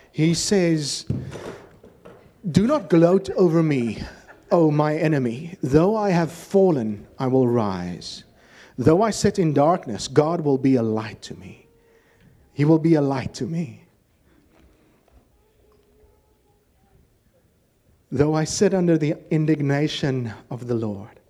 He says, "Do not gloat over me, O my enemy. Though I have fallen, I will rise. Though I sit in darkness, God will be a light to me." He will be a light to me. Though I sit under the indignation of the Lord,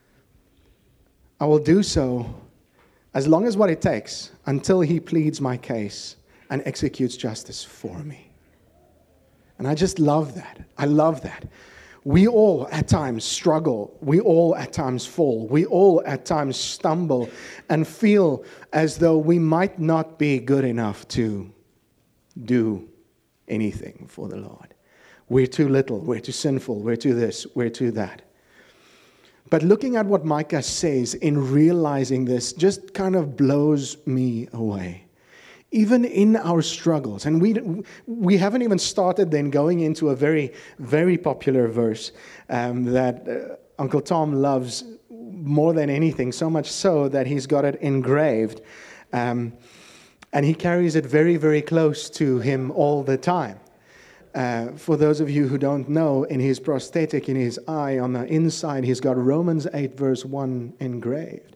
I will do so as long as what it takes until He pleads my case and executes justice for me. And I just love that. I love that. We all at times struggle. We all at times fall. We all at times stumble and feel as though we might not be good enough to do anything for the Lord. We're too little, we're too sinful, we're too this, we're too that. But looking at what Micah says in realizing this just kind of blows me away. Even in our struggles, and we haven't even started then going into a very, very popular verse that Uncle Tom loves more than anything, so much so that he's got it engraved. And he carries it very, very close to him all the time. For those of you who don't know, in his prosthetic, in his eye, on the inside, he's got Romans 8 verse 1 engraved.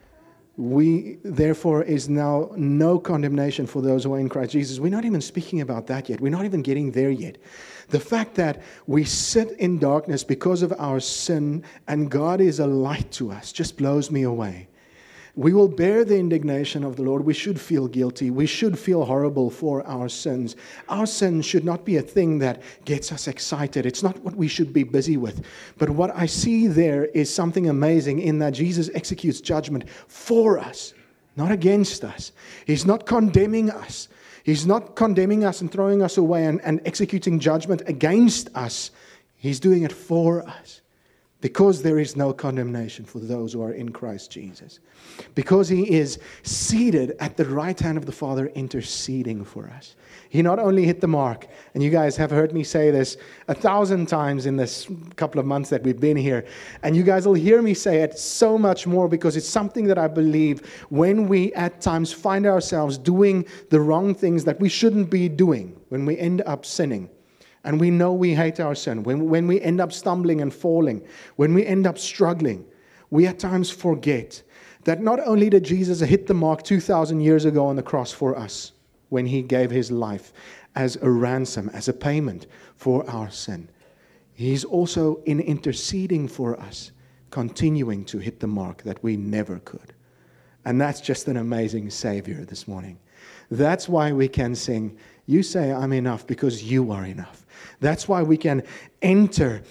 We, therefore, is now no condemnation for those who are in Christ Jesus. We're not even speaking about that yet. We're not even getting there yet. The fact that we sit in darkness because of our sin and God is a light to us just blows me away. We will bear the indignation of the Lord. We should feel guilty. We should feel horrible for our sins. Our sin should not be a thing that gets us excited. It's not what we should be busy with. But what I see there is something amazing in that Jesus executes judgment for us, not against us. He's not condemning us. He's not condemning us and throwing us away and executing judgment against us. He's doing it for us. Because there is no condemnation for those who are in Christ Jesus. Because He is seated at the right hand of the Father interceding for us. He not only hit the mark, and you guys have heard me say this 1,000 times in this couple of months that we've been here, and you guys will hear me say it so much more because it's something that I believe when we at times find ourselves doing the wrong things that we shouldn't be doing, when we end up sinning. And we know we hate our sin. When we end up stumbling and falling, when we end up struggling, we at times forget that not only did Jesus hit the mark 2,000 years ago on the cross for us, when He gave His life as a ransom, as a payment for our sin, He's also in interceding for us, continuing to hit the mark that we never could. And that's just an amazing Savior this morning. That's why we can sing, "You say I'm enough because you are enough." That's why we can enter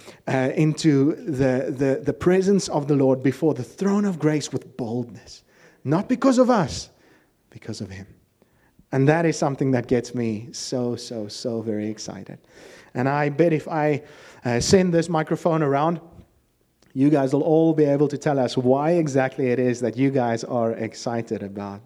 into the presence of the Lord before the throne of grace with boldness. Not because of us, because of Him. And that is something that gets me so very excited. And I bet if I send this microphone around, you guys will all be able to tell us why exactly it is that you guys are excited about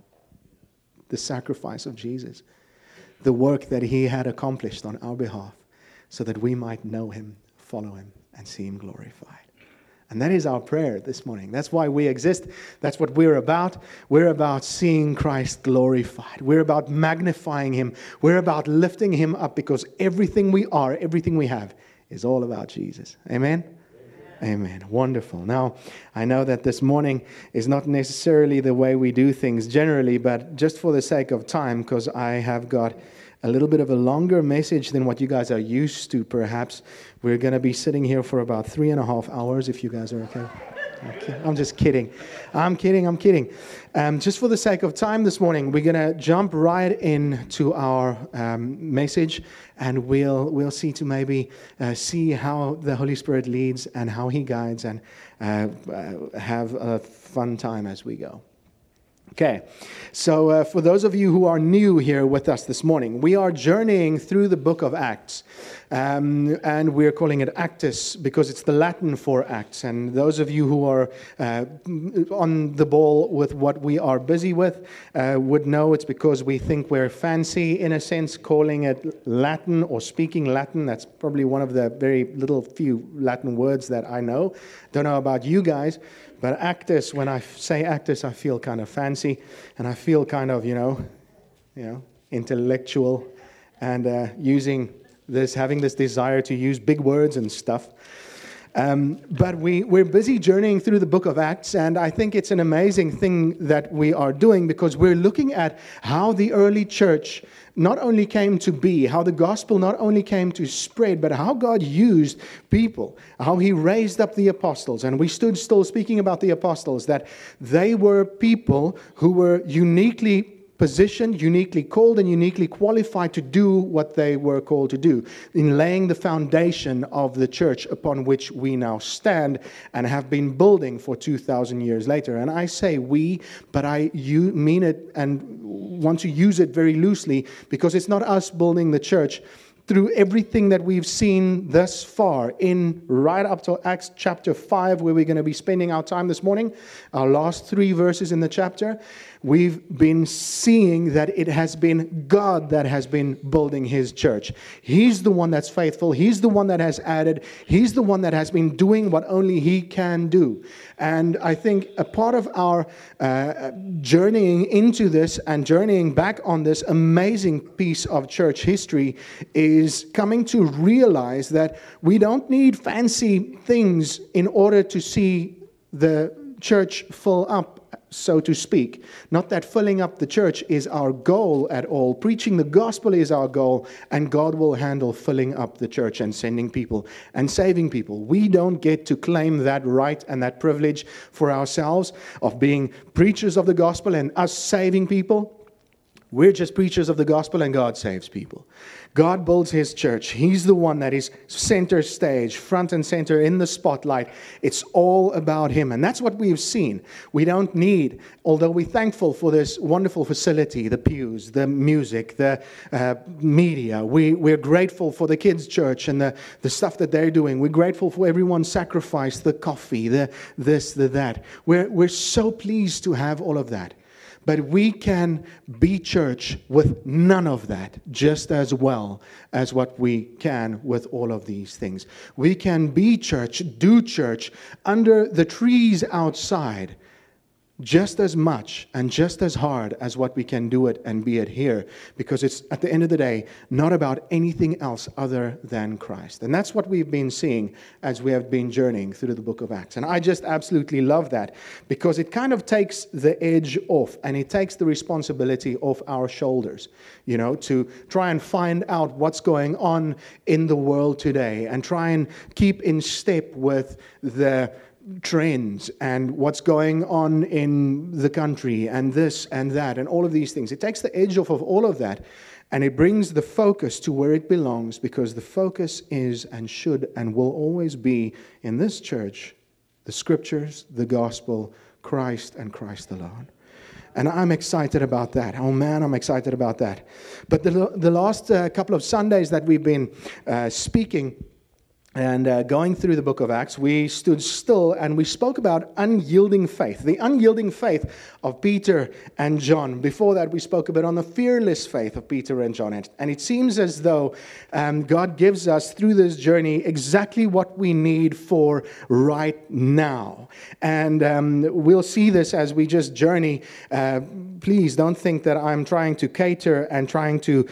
the sacrifice of Jesus, the work that He had accomplished on our behalf, so that we might know Him, follow Him, and see Him glorified. And that is our prayer this morning. That's why we exist. That's what we're about. We're about seeing Christ glorified. We're about magnifying Him. We're about lifting Him up because everything we are, everything we have is all about Jesus. Amen? Amen. Wonderful. Now, I know that this morning is not necessarily the way we do things generally, but just for the sake of time, because I have got a little bit of a longer message than what you guys are used to, perhaps. We're going to be sitting here for about 3.5 hours, if you guys are okay. I'm just kidding. I'm kidding. Just for the sake of time this morning, we're going to jump right into our message, and we'll see to maybe see how the Holy Spirit leads and how He guides, and have a fun time as we go. Okay, so for those of you who are new here with us this morning, we are journeying through the book of Acts, and we're calling it Actus because it's the Latin for Acts. And those of you who are on the ball with what we are busy with would know it's because we think we're fancy, in a sense, calling it Latin or speaking Latin. That's probably one of the very little few Latin words that I know. Don't know about you guys. But Actus, when I say Actus, I feel kind of fancy, and I feel kind of, intellectual, and having this desire to use big words and stuff. But we're busy journeying through the book of Acts, and I think it's an amazing thing that we are doing because we're looking at how the early church not only came to be, how the gospel not only came to spread, but how God used people, how He raised up the apostles. And we stood still speaking about the apostles, that they were people who were uniquely positioned, uniquely called, and uniquely qualified to do what they were called to do in laying the foundation of the church upon which we now stand and have been building for 2,000 years later. And I say we, but I mean it and want to use it very loosely because it's not us building the church. Through everything that we've seen thus far, in right up to Acts chapter 5, where we're going to be spending our time this morning, our last 3 verses in the chapter, we've been seeing that it has been God that has been building His church. He's the one that's faithful. He's the one that has added. He's the one that has been doing what only He can do. And I think a part of our journeying into this and journeying back on this amazing piece of church history is coming to realize that we don't need fancy things in order to see the church fill up, so to speak. Not that filling up the church is our goal at all. Preaching the gospel is our goal, and God will handle filling up the church and sending people and saving people. We don't get to claim that right and that privilege for ourselves of being preachers of the gospel and us saving people. We're just preachers of the gospel, and God saves people. God builds His church. He's the one that is center stage, front and center in the spotlight. It's all about Him. And that's what we've seen. We don't need, although we're thankful for this wonderful facility, the pews, the music, the media. We're grateful for the kids' church and the stuff that they're doing. We're grateful for everyone's sacrifice, the coffee, the this, the that. We're so pleased to have all of that. But we can be church with none of that just as well as what we can with all of these things. We can be church, do church under the trees outside just as much and just as hard as what we can do it and be it here, because it's, at the end of the day, not about anything else other than Christ. And that's what we've been seeing as we have been journeying through the book of Acts. And I just absolutely love that, because it kind of takes the edge off and it takes the responsibility off our shoulders, to try and find out what's going on in the world today and try and keep in step with the trends and what's going on in the country and this and that and all of these things. It takes the edge off of all of that, and it brings the focus to where it belongs, because the focus is and should and will always be in this church, the scriptures, the gospel, Christ and Christ alone. And I'm excited about that. Oh man, I'm excited about that. But the last couple of Sundays that we've been speaking and going through the book of Acts, we stood still and we spoke about unyielding faith, the unyielding faith of Peter and John. Before that, we spoke a bit on the fearless faith of Peter and John. And it seems as though God gives us through this journey exactly what we need for right now. And we'll see this as we just journey. Please don't think that I'm trying to cater and trying to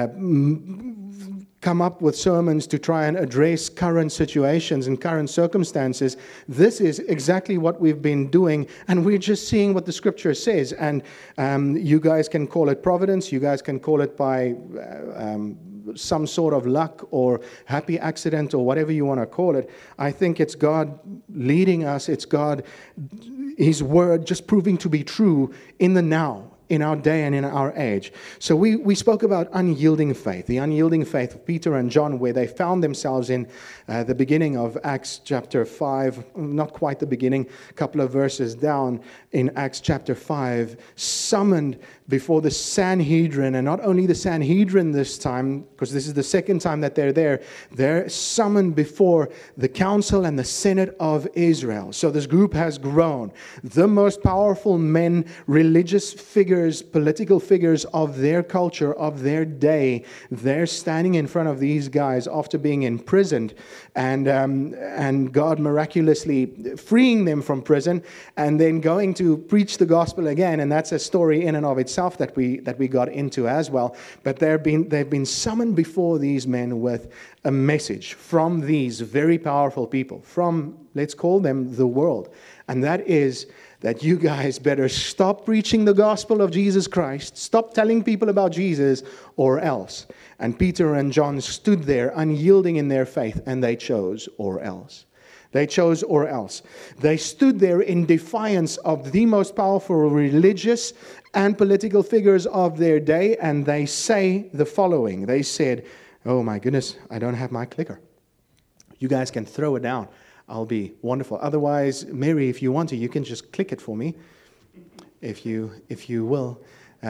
come up with sermons to try and address current situations and current circumstances. This is exactly what we've been doing, and we're just seeing what the scripture says. And you guys can call it providence, you guys can call it by some sort of luck or happy accident or whatever you want to call it. I think it's God leading us, it's God, His word just proving to be true in the now, in our day and in our age. So we spoke about unyielding faith, the unyielding faith of Peter and John, where they found themselves in the beginning of Acts chapter 5, not quite the beginning, a couple of verses down in Acts chapter 5, summoned before the Sanhedrin, and not only the Sanhedrin this time, because this is the second time that they're summoned before the council and the Senate of Israel. So this group has grown. The most powerful men, religious figures, political figures of their culture, of their day, they're standing in front of these guys after being imprisoned, and God miraculously freeing them from prison, and then going to preach the gospel again. And that's a story in and of itself. myself that we got into as well. But they've been summoned before these men with a message from these very powerful people, from, let's call them, the world. And that is that you guys better stop preaching the gospel of Jesus Christ, stop telling people about Jesus, or else. And Peter and John stood there unyielding in their faith, and they chose or else. They chose or else. They stood there in defiance of the most powerful religious and political figures of their day, and they say the following. They said, "Oh my goodness, I don't have my clicker. You guys can throw it down. I'll be wonderful. Otherwise, Mary, if you want to, you can just click it for me, if you will.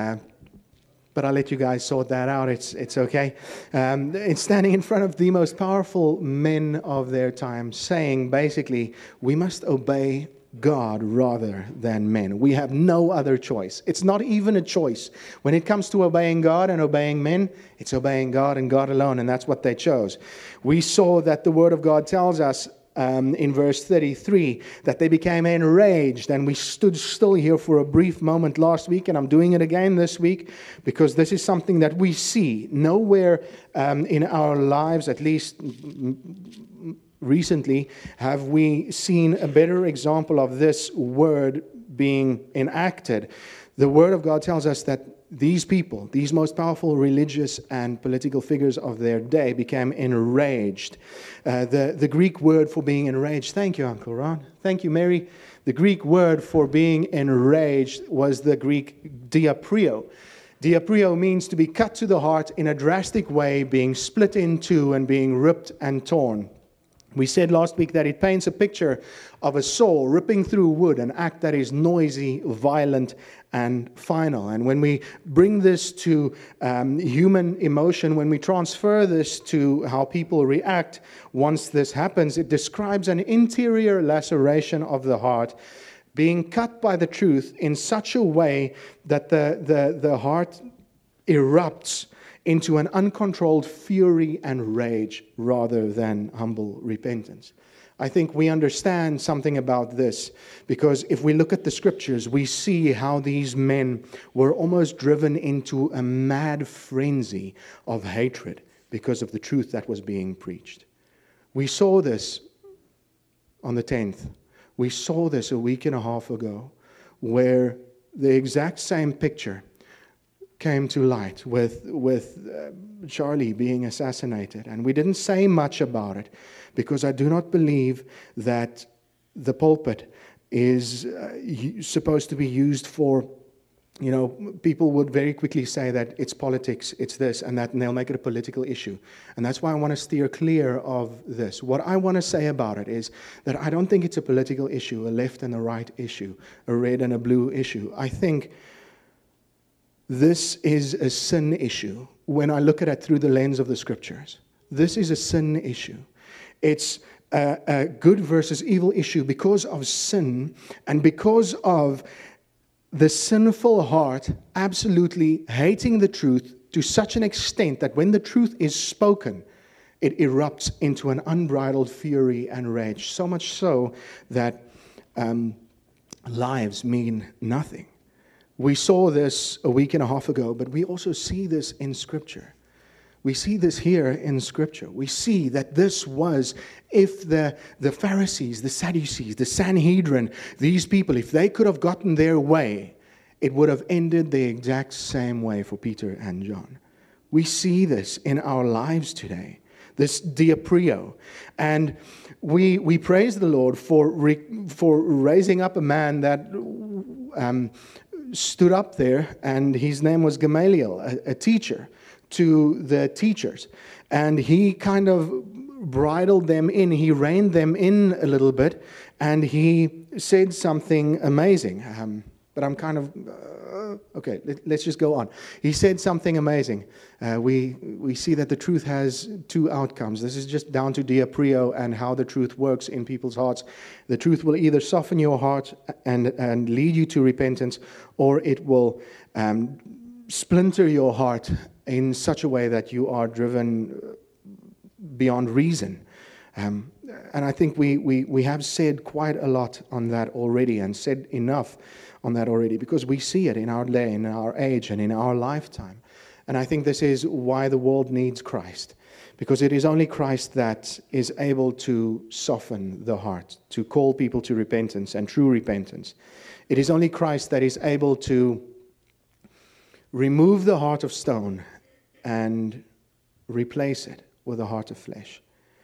But I'll let you guys sort that out. It's okay." It's standing in front of the most powerful men of their time, saying basically, we must obey God rather than men. We have no other choice. It's not even a choice. When it comes to obeying God and obeying men, it's obeying God and God alone, and that's what they chose. We saw that the Word of God tells us in verse 33, that they became enraged, and we stood still here for a brief moment last week, and I'm doing it again this week, because this is something that we see nowhere in our lives, at least recently, have we seen a better example of this word being enacted. The Word of God tells us that these people, these most powerful religious and political figures of their day, became enraged. The Greek word for being enraged, thank you, Uncle Ron. Thank you, Mary. The Greek word for being enraged was the Greek diaprio. Diaprio means to be cut to the heart in a drastic way, being split in two and being ripped and torn. We said last week that it paints a picture of a saw ripping through wood, an act that is noisy, violent, and final. And when we bring this to human emotion, when we transfer this to how people react once this happens, it describes an interior laceration of the heart being cut by the truth in such a way that the heart erupts into an uncontrolled fury and rage rather than humble repentance. I think we understand something about this, because if we look at the scriptures, we see how these men were almost driven into a mad frenzy of hatred because of the truth that was being preached. We saw this on the 10th. We saw this a week and a half ago, where the exact same picture came to light with Charlie being assassinated. And we didn't say much about it, because I do not believe that the pulpit is supposed to be used for, people would very quickly say that it's politics, it's this and that, and they'll make it a political issue. And that's why I want to steer clear of this. What I want to say about it is that I don't think it's a political issue, a left and a right issue, a red and a blue issue. I think this is a sin issue when I look at it through the lens of the scriptures. This is a sin issue. It's a good versus evil issue because of sin and because of the sinful heart absolutely hating the truth to such an extent that when the truth is spoken, it erupts into an unbridled fury and rage. So much so that lives mean nothing. We saw this a week and a half ago, but we also see this in Scripture. We see this here in Scripture. We see that this was, if the Pharisees, the Sadducees, the Sanhedrin, these people, if they could have gotten their way, it would have ended the exact same way for Peter and John. We see this in our lives today, this diaprio. And we praise the Lord for raising up a man that stood up there, and his name was Gamaliel, a teacher to the teachers. And he kind of bridled them in, he reined them in a little bit, and he said something amazing. But I'm kind of, okay, let's just go on. He said something amazing. We see that the truth has two outcomes. This is just down to diaprio and how the truth works in people's hearts. The truth will either soften your heart and lead you to repentance, or it will splinter your heart in such a way that you are driven beyond reason And I think we have said quite a lot on that already, and said enough on that already, because we see it in our day, in our age, and in our lifetime. And I think this is why the world needs Christ, because it is only Christ that is able to soften the heart, to call people to repentance and true repentance. It is only Christ that is able to remove the heart of stone and replace it with a heart of flesh.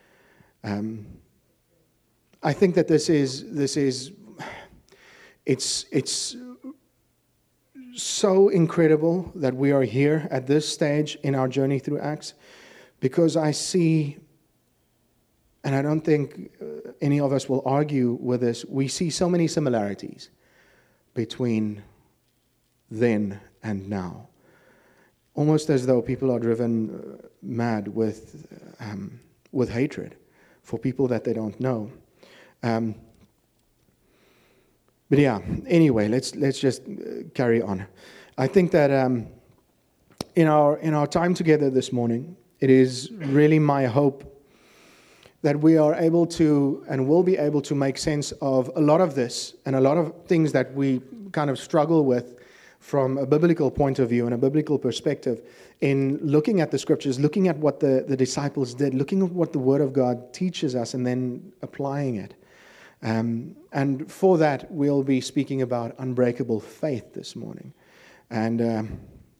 I think that it's so incredible that we are here at this stage in our journey through Acts, because I see, and I don't think any of us will argue with this, we see so many similarities between then and now. Almost as though people are driven mad with hatred for people that they don't know. But yeah, anyway, let's just carry on. I think that in our time together this morning, it is really my hope that we are able to and will be able to make sense of a lot of this and a lot of things that we kind of struggle with from a biblical point of view and a biblical perspective, in looking at the scriptures, looking at what the disciples did, looking at what the Word of God teaches us, and then applying it. And for that, we'll be speaking about unbreakable faith this morning. And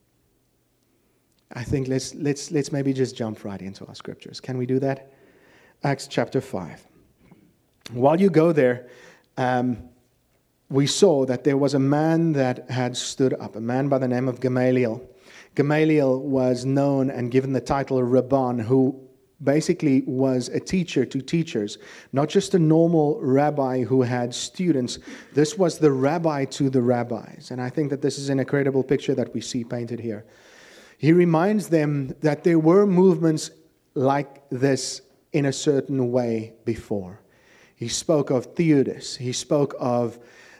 I think let's maybe just jump right into our scriptures. Can we do that? Acts chapter 5. While you go there, we saw that there was a man that had stood up, a man by the name of Gamaliel. Gamaliel was known and given the title Rabban, who basically was a teacher to teachers, not just a normal rabbi who had students. This was the rabbi to the rabbis. And I think that this is an incredible picture that we see painted here. He reminds them that there were movements like this in a certain way before. He spoke of Theudas. He spoke of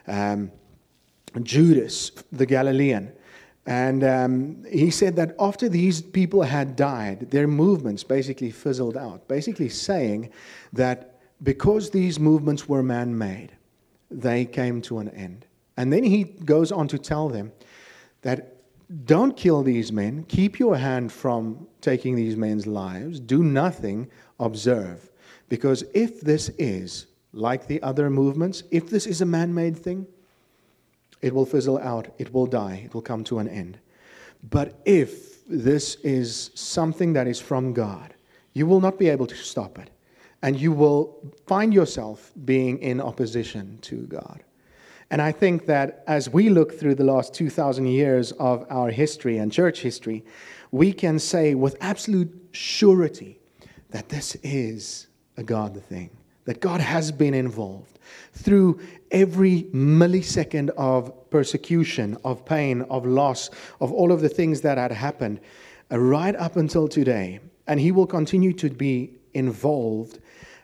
Judas, the Galilean. And he said that after these people had died, their movements basically fizzled out, basically saying that because these movements were man-made, they came to an end. And then he goes on to tell them that don't kill these men, keep your hand from taking these men's lives, do nothing, observe. Because if this is like the other movements, if this is a man-made thing, it will fizzle out, it will die, it will come to an end. But if this is something that is from God, you will not be able to stop it. And you will find yourself being in opposition to God. And I think that as we look through the last 2,000 years of our history and church history, we can say with absolute surety that this is a God thing, that God has been involved through every millisecond of persecution, of pain, of loss, of all of the things that had happened right up until today. And He will continue to be involved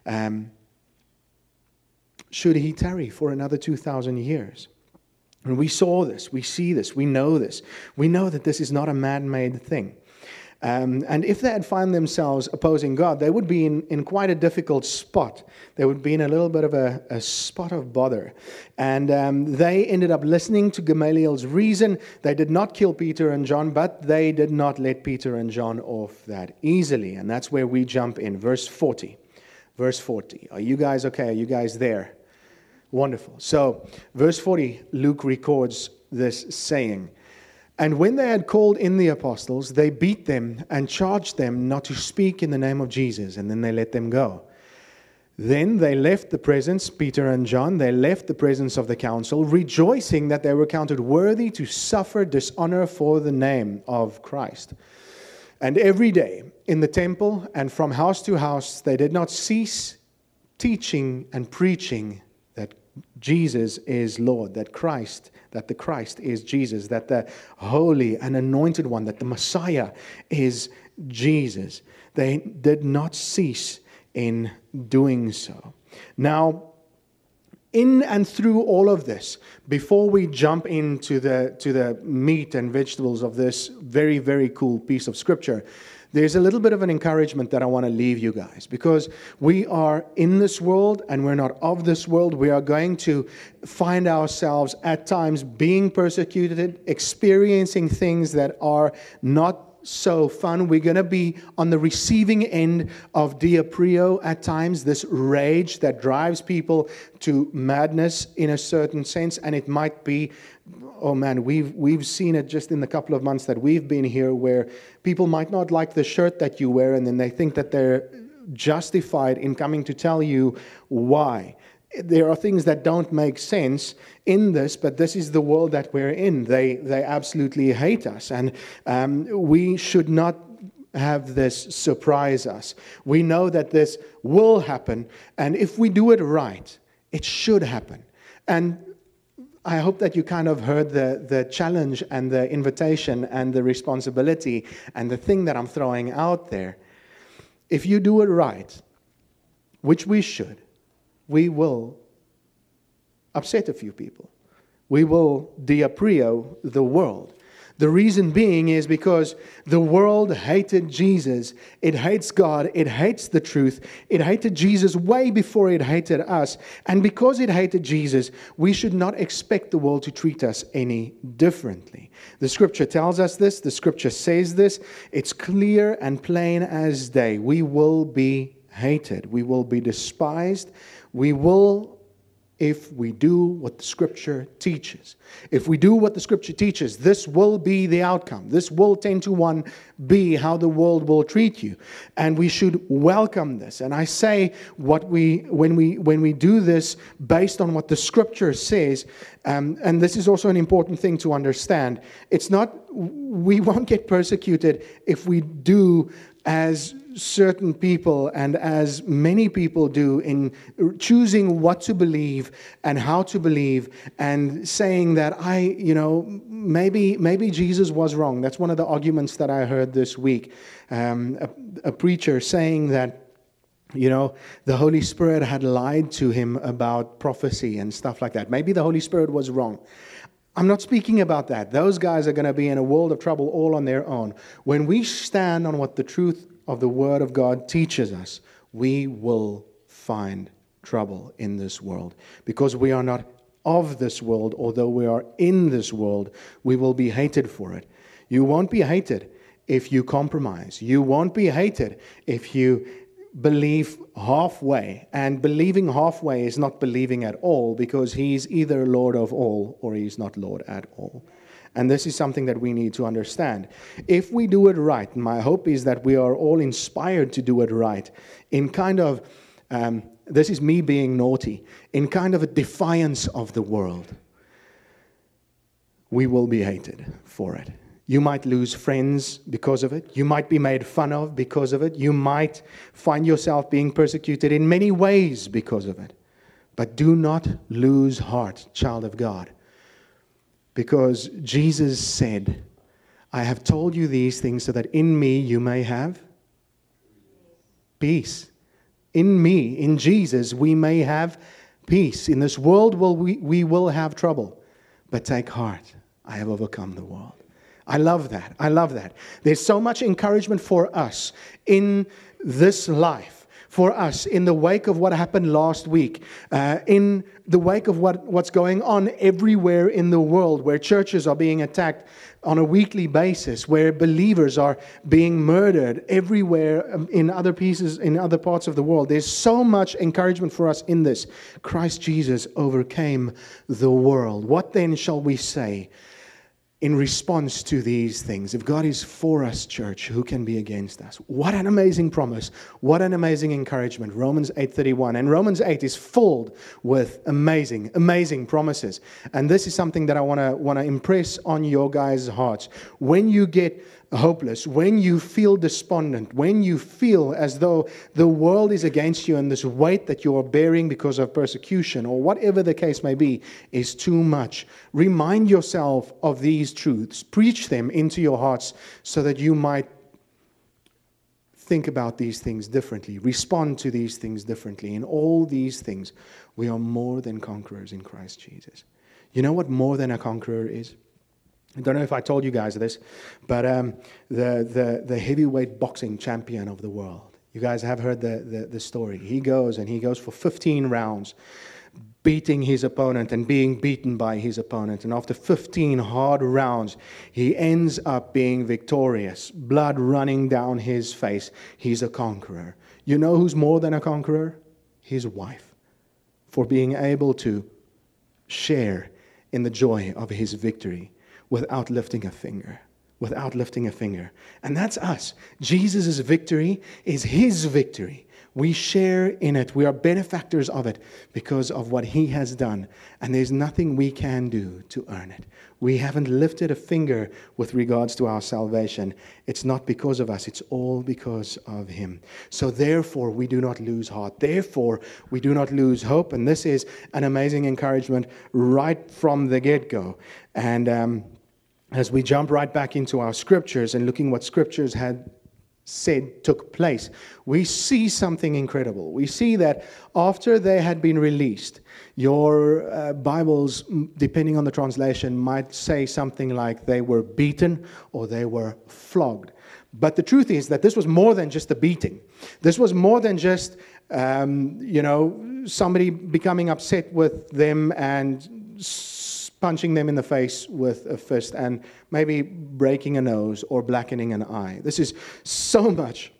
should He tarry for another 2,000 years. And we saw this, we see this, we know this. We know that this is not a man-made thing. And if they had found themselves opposing God, they would be in quite a difficult spot. They would be in a little bit of a spot of bother. And they ended up listening to Gamaliel's reason. They did not kill Peter and John, but they did not let Peter and John off that easily. And that's where we jump in. Verse 40. Verse 40. Are you guys okay? Are you guys there? Wonderful. So, verse 40, Luke records this saying, "And when they had called in the apostles, they beat them and charged them not to speak in the name of Jesus, and then they let them go. Then they left the presence, Peter and John, they left the presence of the council, rejoicing that they were counted worthy to suffer dishonor for the name of Christ. And every day in the temple and from house to house, they did not cease teaching and preaching that Jesus is Lord, that the Christ is Jesus, that the Holy and Anointed One, that the Messiah is Jesus." They did not cease in doing so. Now, in and through all of this, before we jump into the meat and vegetables of this very, very cool piece of Scripture, there's a little bit of an encouragement that I want to leave you guys, because we are in this world and we're not of this world. We are going to find ourselves at times being persecuted, experiencing things that are not so fun. We're going to be on the receiving end of diaprio at times, this rage that drives people to madness in a certain sense. And it might be, oh man, we've seen it just in the couple of months that we've been here, where people might not like the shirt that you wear, and then they think that they're justified in coming to tell you why. There are things that don't make sense in this, but this is the world that we're in. They absolutely hate us, and we should not have this surprise us. We know that this will happen, and if we do it right, it should happen. And I hope that you kind of heard the challenge and the invitation and the responsibility and the thing that I'm throwing out there. If you do it right, which we should, we will upset a few people. We will diaprio the world. The reason being is because the world hated Jesus. It hates God. It hates the truth. It hated Jesus way before it hated us. And because it hated Jesus, we should not expect the world to treat us any differently. The scripture tells us this. The scripture says this. It's clear and plain as day. We will be hated. We will be despised. We will, if we do what the Scripture teaches. If we do what the Scripture teaches, this will be the outcome. This will 10-to-1 be how the world will treat you. And we should welcome this. And I say when we do this based on what the Scripture says, and this is also an important thing to understand. It's not, we won't get persecuted if we do as certain people and as many people do in choosing what to believe and how to believe, and saying that maybe Jesus was wrong. That's one of the arguments that I heard this week. A preacher saying that, the Holy Spirit had lied to him about prophecy and stuff like that. Maybe the Holy Spirit was wrong. I'm not speaking about that. Those guys are going to be in a world of trouble all on their own. When we stand on what the truth of the Word of God teaches us, we will find trouble in this world. Because we are not of this world, although we are in this world, we will be hated for it. You won't be hated if you compromise. You won't be hated if you believe halfway. And believing halfway is not believing at all, because He's either Lord of all or He's not Lord at all. And this is something that we need to understand. If we do it right, my hope is that we are all inspired to do it right, in kind of, this is me being naughty, in kind of a defiance of the world. We will be hated for it. You might lose friends because of it. You might be made fun of because of it. You might find yourself being persecuted in many ways because of it. But do not lose heart, child of God. Because Jesus said, I have told you these things so that in me you may have peace. In me, in Jesus, we may have peace. In this world, we will have trouble. But take heart, I have overcome the world. I love that. I love that. There's so much encouragement for us in this life. For us, in the wake of what happened last week, in the wake of what's going on everywhere in the world, where churches are being attacked on a weekly basis, where believers are being murdered everywhere in other parts of the world. There's so much encouragement for us in this. Christ Jesus overcame the world. What then shall we say in response to these things? If God is for us, church, who can be against us? What an amazing promise. What an amazing encouragement. Romans 8:31. And Romans 8 is filled with amazing, amazing promises. And this is something that I want to impress on your guys' hearts. When you get hopeless, when you feel despondent, when you feel as though the world is against you and this weight that you are bearing because of persecution or whatever the case may be is too much, remind yourself of these truths. Preach them into your hearts so that you might think about these things differently, respond to these things differently. In all these things, we are more than conquerors in Christ Jesus. You know what more than a conqueror is? I don't know if I told you guys this, but the heavyweight boxing champion of the world. You guys have heard the story. He goes for 15 rounds, beating his opponent and being beaten by his opponent. And after 15 hard rounds, he ends up being victorious, blood running down his face. He's a conqueror. You know who's more than a conqueror? His wife, for being able to share in the joy of his victory without lifting a finger. And that's us. Jesus' victory is his victory. We share in it. We are benefactors of it because of what he has done. And there's nothing we can do to earn it. We haven't lifted a finger with regards to our salvation. It's not because of us. It's all because of him. So therefore, we do not lose heart. Therefore, we do not lose hope. And this is an amazing encouragement right from the get-go. And as we jump right back into our scriptures and looking what scriptures had said took place, we see something incredible. We see that after they had been released, your Bibles, depending on the translation, might say something like they were beaten or they were flogged. But the truth is that this was more than just a beating. This was more than just, somebody becoming upset with them and punching them in the face with a fist and maybe breaking a nose or blackening an eye. This is so much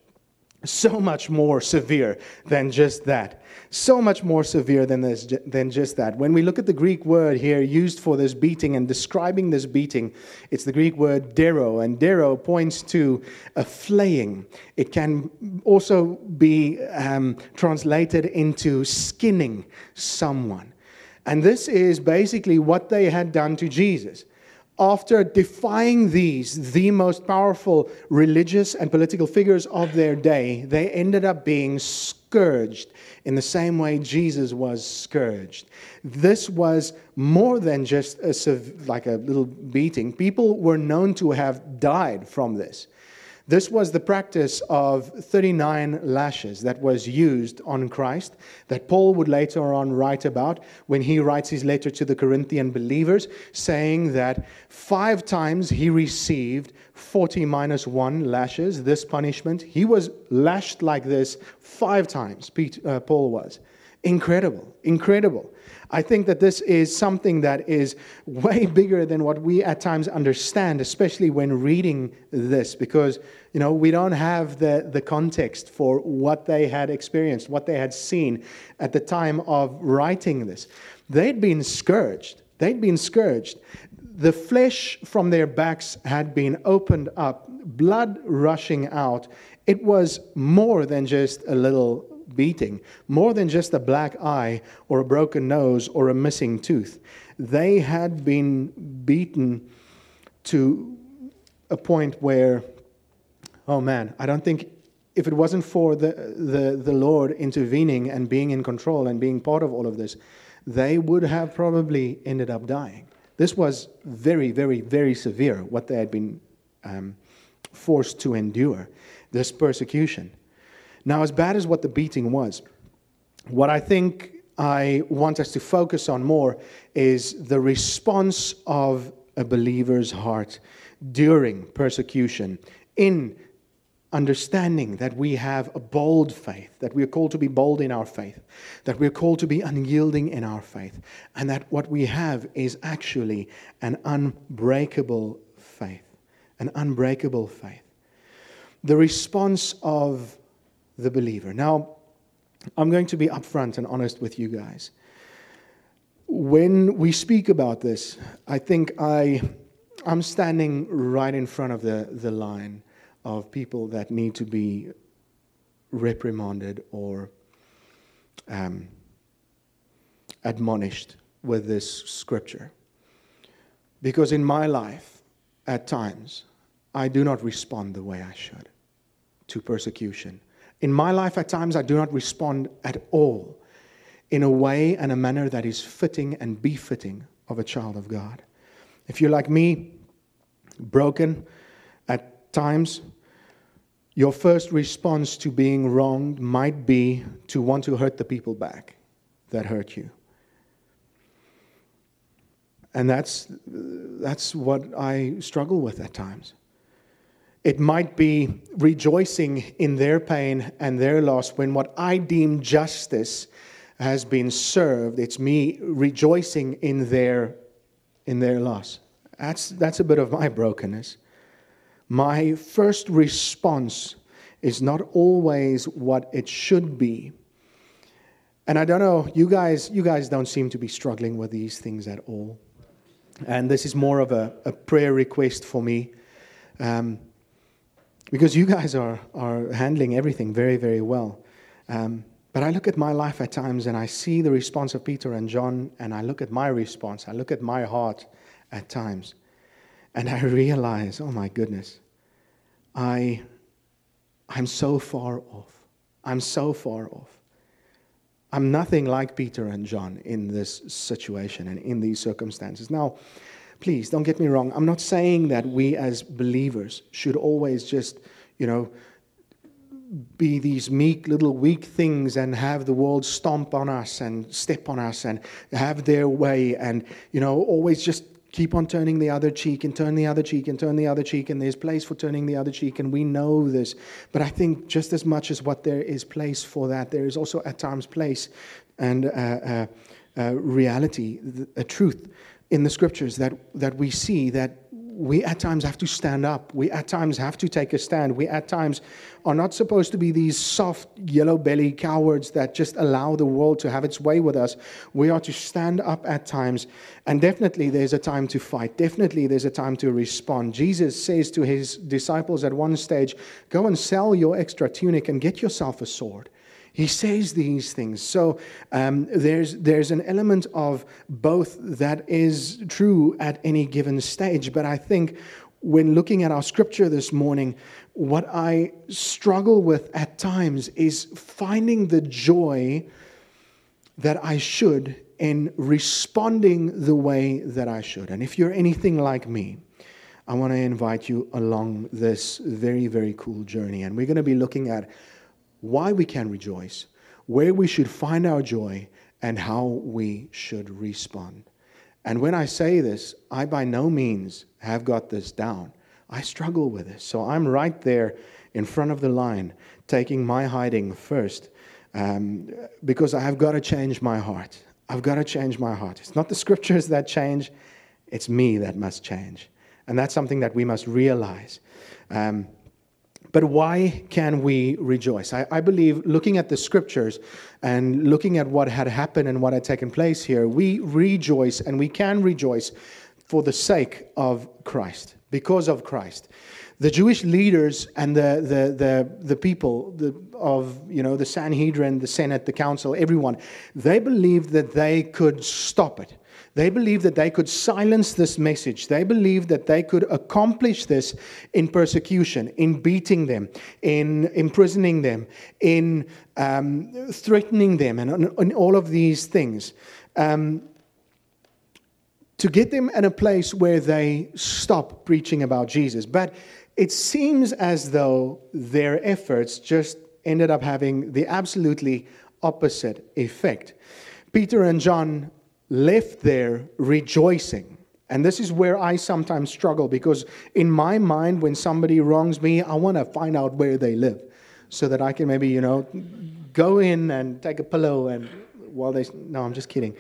more severe than just that. So much more severe than just that. When we look at the Greek word here used for this beating and describing this beating, it's the Greek word dero, and dero points to a flaying. It can also be translated into skinning someone. And this is basically what they had done to Jesus. After defying the most powerful religious and political figures of their day, they ended up being scourged in the same way Jesus was scourged. This was more than just like a little beating. People were known to have died from this. This was the practice of 39 lashes that was used on Christ, that Paul would later on write about when he writes his letter to the Corinthian believers, saying that 5 times he received 40 minus 1 lashes, this punishment. He was lashed like this 5 times, Paul was. Incredible. I think that this is something that is way bigger than what we at times understand, especially when reading this, because we don't have the context for what they had experienced, what they had seen at the time of writing this. They'd been scourged. The flesh from their backs had been opened up, blood rushing out. It was more than just a little beating, more than just a black eye or a broken nose or a missing tooth. They had been beaten to a point where, I don't think if it wasn't for the Lord intervening and being in control and being part of all of this, they would have probably ended up dying. This was very, very, very severe, what they had been forced to endure, this persecution. Now, as bad as what the beating was, what I think I want us to focus on more is the response of a believer's heart during persecution, in understanding that we have a bold faith, that we are called to be bold in our faith, that we are called to be unyielding in our faith, and that what we have is actually an unbreakable faith. The response of the believer. Now, I'm going to be upfront and honest with you guys. When we speak about this, I think I'm standing right in front of the line of people that need to be reprimanded or admonished with this scripture. Because in my life, at times, I do not respond the way I should to persecution. In my life, at times, I do not respond at all in a way and a manner that is fitting and befitting of a child of God. If you're like me, broken at times, your first response to being wronged might be to want to hurt the people back that hurt you. And that's what I struggle with at times. It might be rejoicing in their pain and their loss when what I deem justice has been served. It's me rejoicing in their loss. That's a bit of my brokenness. My first response is not always what it should be. And I don't know, you guys don't seem to be struggling with these things at all. And this is more of a prayer request for me. Because you guys are handling everything very, very well. But I look at my life at times and I see the response of Peter and John, and I look at my response. I look at my heart at times. And I realize, oh my goodness, I'm so far off. I'm so far off. I'm nothing like Peter and John in this situation and in these circumstances. Now, please, don't get me wrong. I'm not saying that we as believers should always just, be these meek little weak things and have the world stomp on us and step on us and have their way and, always just keep on turning the other cheek and turn the other cheek and turn the other cheek, and there's place for turning the other cheek, and we know this. But I think just as much as what there is place for that, there is also at times place and reality, a truth in the scriptures that we see that we at times have to stand up. We at times have to take a stand. We at times are not supposed to be these soft, yellow-bellied cowards that just allow the world to have its way with us. We are to stand up at times. And definitely there's a time to fight. Definitely there's a time to respond. Jesus says to his disciples at one stage, go and sell your extra tunic and get yourself a sword. He says these things. So there's an element of both that is true at any given stage. But I think when looking at our scripture this morning, what I struggle with at times is finding the joy that I should in responding the way that I should. And if you're anything like me, I want to invite you along this very, very cool journey. And we're going to be looking at why we can rejoice, where we should find our joy, and how we should respond. And when I say this, I by no means have got this down. I struggle with this. So I'm right there in front of the line, taking my hiding first, because I have got to change my heart. I've got to change my heart. It's not the scriptures that change, it's me that must change. And that's something that we must realize. But why can we rejoice? I believe looking at the scriptures and looking at what had happened and what had taken place here, we rejoice and we can rejoice for the sake of Christ, because of Christ. The Jewish leaders and the people of the Sanhedrin, the Senate, the council, everyone, they believed that they could stop it. They believed that they could silence this message. They believed that they could accomplish this in persecution, in beating them, in imprisoning them, in threatening them, and all of these things. To get them in a place where they stop preaching about Jesus. But it seems as though their efforts just ended up having the absolutely opposite effect. Peter and John left there rejoicing. And this is where I sometimes struggle, because in my mind, when somebody wrongs me, I want to find out where they live so that I can maybe, go in and take a pillow and no, I'm just kidding.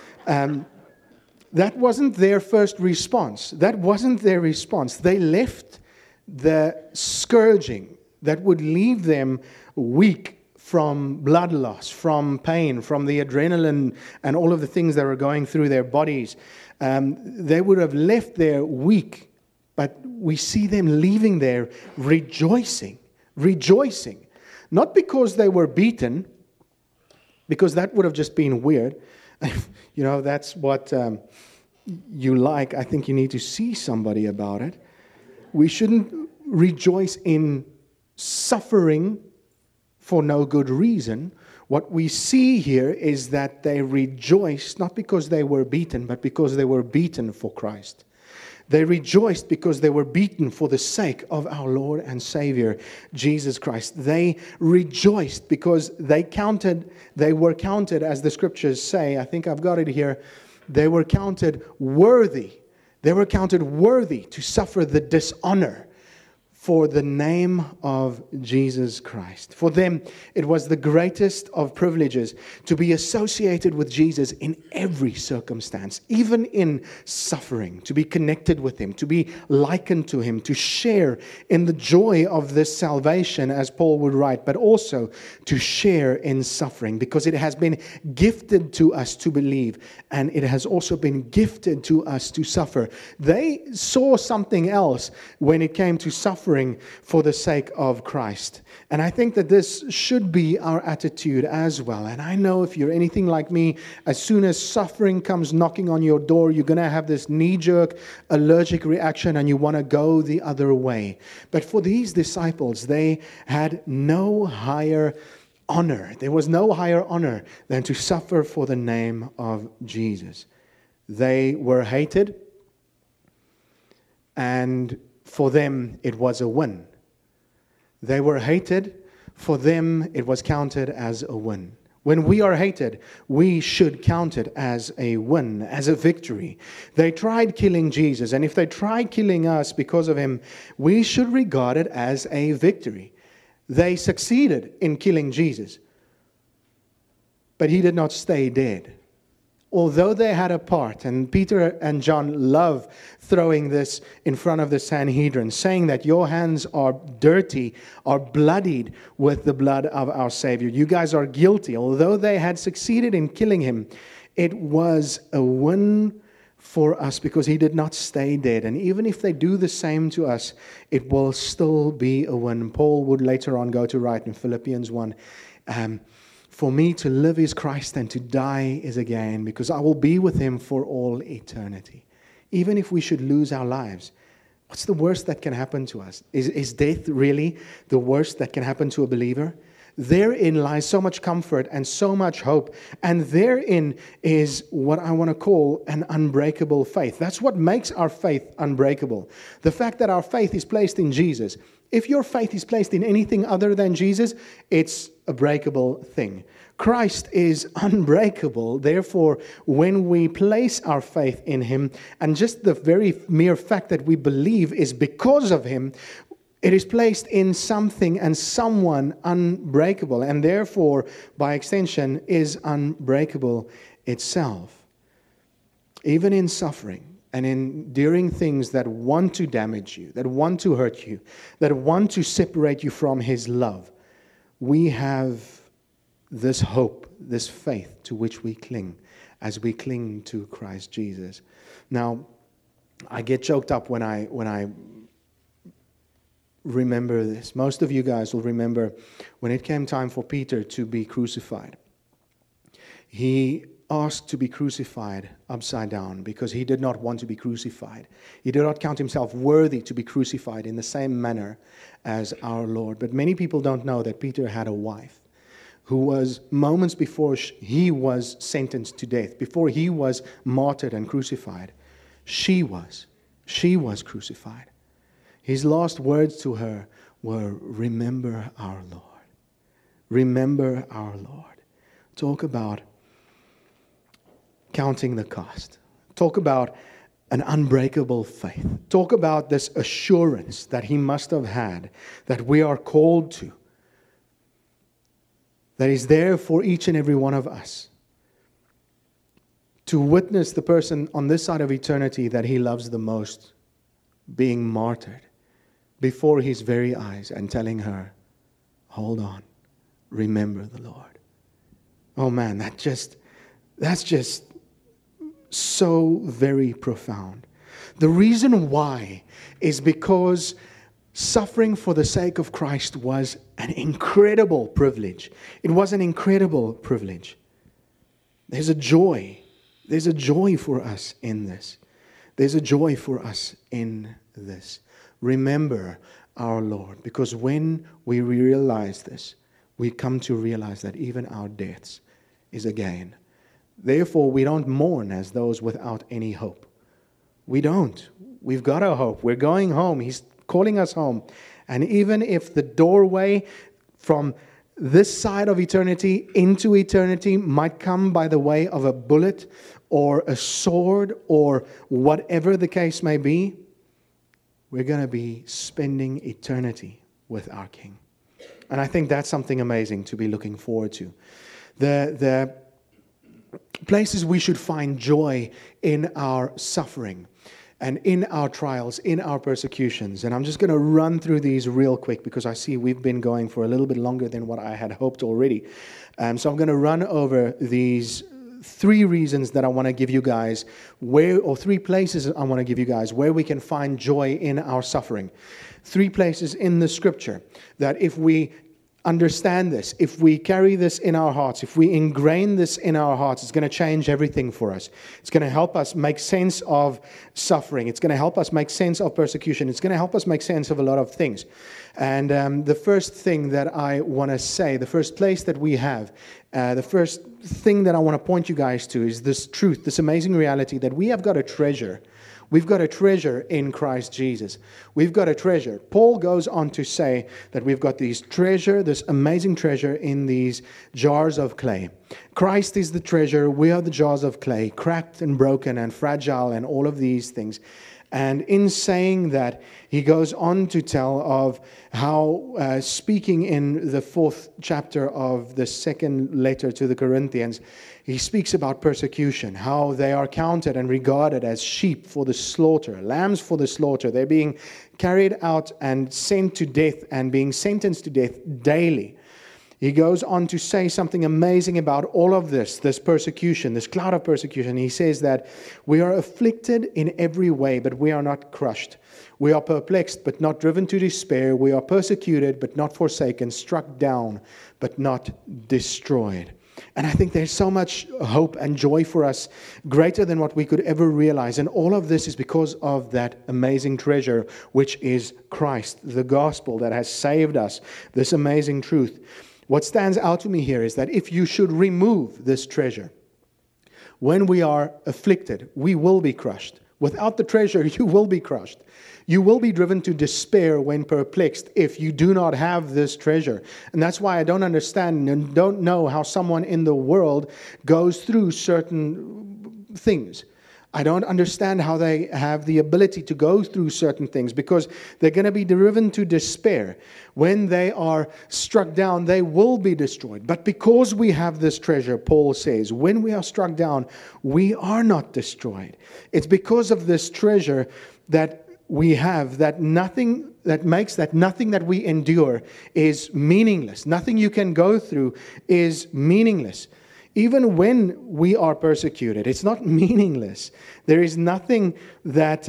That wasn't their first response. That wasn't their response. They left the scourging that would leave them weak from blood loss, from pain, from the adrenaline and all of the things that were going through their bodies. They would have left there weak, but we see them leaving there rejoicing. Not because they were beaten, because that would have just been weird. That's what you like. I think you need to see somebody about it. We shouldn't rejoice in suffering for no good reason. What we see here is that they rejoiced not because they were beaten, but because they were beaten for Christ. They rejoiced because they were beaten for the sake of our Lord and Savior, Jesus Christ. They rejoiced because they were counted, as the scriptures say, I think I've got it here, they were counted worthy. They were counted worthy to suffer the dishonor for the name of Jesus Christ. For them, it was the greatest of privileges to be associated with Jesus in every circumstance, even in suffering, to be connected with Him, to be likened to Him, to share in the joy of this salvation, as Paul would write, but also to share in suffering, because it has been gifted to us to believe, and it has also been gifted to us to suffer. They saw something else when it came to suffering for the sake of Christ. And I think that this should be our attitude as well. And I know if you're anything like me, as soon as suffering comes knocking on your door, you're going to have this knee-jerk allergic reaction and you want to go the other way. But for these disciples, they had no higher honor. There was no higher honor than to suffer for the name of Jesus. They were hated, and for them, it was a win. They were hated. For them, it was counted as a win. When we are hated, we should count it as a win, as a victory. They tried killing Jesus, and if they try killing us because of Him, we should regard it as a victory. They succeeded in killing Jesus, but He did not stay dead. Although they had a part, and Peter and John love throwing this in front of the Sanhedrin, saying that your hands are dirty, are bloodied with the blood of our Savior. You guys are guilty. Although they had succeeded in killing Him, it was a win for us because He did not stay dead. And even if they do the same to us, it will still be a win. Paul would later on go to write in Philippians 1, for me to live is Christ and to die is a gain, because I will be with Him for all eternity. Even if we should lose our lives, what's the worst that can happen to us? Is death really the worst that can happen to a believer? Therein lies so much comfort and so much hope. And therein is what I want to call an unbreakable faith. That's what makes our faith unbreakable. The fact that our faith is placed in Jesus. If your faith is placed in anything other than Jesus, it's a breakable thing. Christ is unbreakable. Therefore, when we place our faith in Him, and just the very mere fact that we believe is because of Him, it is placed in something and someone unbreakable, and therefore, by extension, is unbreakable itself. Even in suffering and in enduring things that want to damage you, that want to hurt you, that want to separate you from His love, we have this hope, this faith to which we cling as we cling to Christ Jesus. Now, I get choked up when I remember this. Most of you guys will remember when it came time for Peter to be crucified. He asked to be crucified upside down because he did not want to be crucified. He did not count himself worthy to be crucified in the same manner as our Lord. But many people don't know that Peter had a wife who was moments before he was sentenced to death, before he was martyred and crucified. She was crucified. His last words to her were, "Remember our Lord. Remember our Lord." Talk about counting the cost. Talk about an unbreakable faith. Talk about this assurance that he must have had, that we are called to, that is there for each and every one of us, to witness the person on this side of eternity that he loves the most being martyred before his very eyes and telling her, "Hold on, remember the Lord." Oh man, that's just so very profound. The reason why is because suffering for the sake of Christ was an incredible privilege. It was an incredible privilege. There's a joy. There's a joy for us in this. There's a joy for us in this. Remember our Lord, because when we realize this, we come to realize that even our deaths is a gain. Therefore, we don't mourn as those without any hope. We don't. We've got a hope. We're going home. He's calling us home. And even if the doorway from this side of eternity into eternity might come by the way of a bullet or a sword or whatever the case may be, we're going to be spending eternity with our King. And I think that's something amazing to be looking forward to. The places we should find joy in our suffering and in our trials, in our persecutions. And I'm just going to run through these real quick because I see we've been going for a little bit longer than what I had hoped already. So I'm going to run over these 3 reasons that I want to give you guys or 3 places I want to give you guys where we can find joy in our suffering. 3 places in the Scripture that if we understand this, if we carry this in our hearts, if we ingrain this in our hearts, it's going to change everything for us. It's going to help us make sense of suffering. It's going to help us make sense of persecution. It's going to help us make sense of a lot of things. And the first thing that I want to say, the first place that we have, the first thing that I want to point you guys to is this truth, this amazing reality that we have got a treasure. We've got a treasure in Christ Jesus. We've got a treasure. Paul goes on to say that we've got this amazing treasure in these jars of clay. Christ is the treasure. We are the jars of clay, cracked and broken and fragile and all of these things. And in saying that, he goes on to tell of how, speaking in the 4th chapter of the 2nd letter to the Corinthians, he speaks about persecution, how they are counted and regarded as sheep for the slaughter, lambs for the slaughter. They're being carried out and sent to death and being sentenced to death daily. He goes on to say something amazing about all of this persecution, this cloud of persecution. He says that we are afflicted in every way, but we are not crushed. We are perplexed, but not driven to despair. We are persecuted, but not forsaken, struck down, but not destroyed. And I think there's so much hope and joy for us, greater than what we could ever realize. And all of this is because of that amazing treasure, which is Christ, the gospel that has saved us, this amazing truth. What stands out to me here is that if you should remove this treasure, when we are afflicted, we will be crushed. Without the treasure, you will be crushed. You will be driven to despair when perplexed if you do not have this treasure. And that's why I don't understand and don't know how someone in the world goes through certain things. I don't understand how they have the ability to go through certain things because they're going to be driven to despair. When they are struck down, they will be destroyed. But because we have this treasure, Paul says, when we are struck down, we are not destroyed. It's because of this treasure that we have that nothing that we endure is meaningless. Nothing you can go through is meaningless. Even when we are persecuted, it's not meaningless. There is nothing that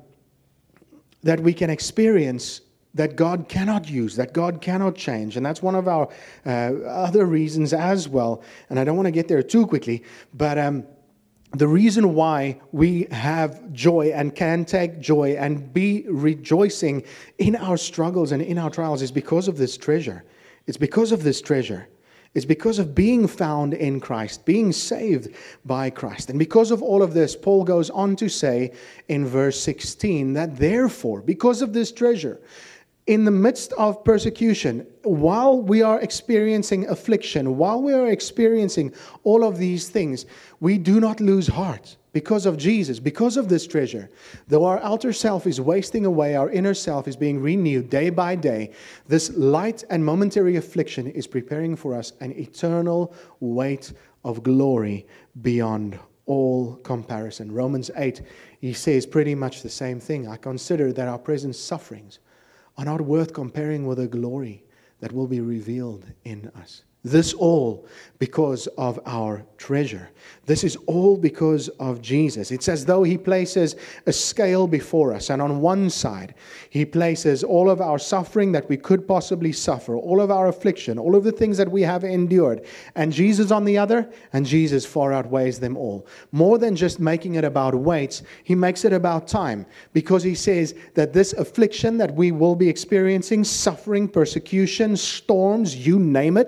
we can experience that God cannot use, that God cannot change. And that's one of our other reasons as well. And I don't want to get there too quickly, but the reason why we have joy and can take joy and be rejoicing in our struggles and in our trials is because of this treasure. It's because of this treasure. It's because of being found in Christ, being saved by Christ. And because of all of this, Paul goes on to say in verse 16 that therefore, because of this treasure, in the midst of persecution, while we are experiencing affliction, while we are experiencing all of these things, we do not lose heart because of Jesus, because of this treasure. Though our outer self is wasting away, our inner self is being renewed day by day. This light and momentary affliction is preparing for us an eternal weight of glory beyond all comparison. Romans 8, he says pretty much the same thing. I consider that our present sufferings are not worth comparing with the glory that will be revealed in us. This all because of our treasure. This is all because of Jesus. It's as though He places a scale before us, and on one side He places all of our suffering that we could possibly suffer, all of our affliction, all of the things that we have endured, and Jesus on the other, and Jesus far outweighs them all. More than just making it about weights, He makes it about time, because He says that this affliction that we will be experiencing, suffering, persecution, storms, you name it,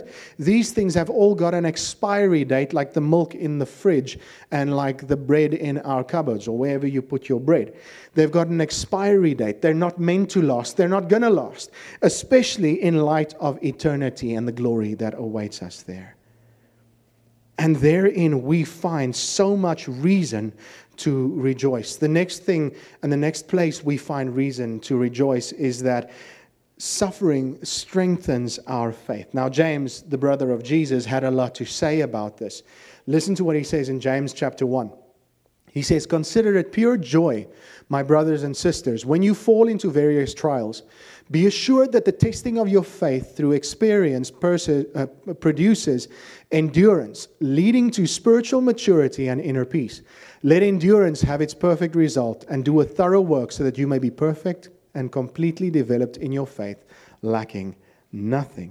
These things have all got an expiry date, like the milk in the fridge and like the bread in our cupboards or wherever you put your bread. They've got an expiry date. They're not meant to last. They're not going to last, especially in light of eternity and the glory that awaits us there. And therein we find so much reason to rejoice. The next thing and the next place we find reason to rejoice is that suffering strengthens our faith. Now, James, the brother of Jesus, had a lot to say about this. Listen to what he says in James chapter 1. He says, "Consider it pure joy, my brothers and sisters, when you fall into various trials. Be assured that the testing of your faith through experience produces endurance, leading to spiritual maturity and inner peace. Let endurance have its perfect result, and do a thorough work so that you may be perfect and completely developed in your faith, lacking nothing."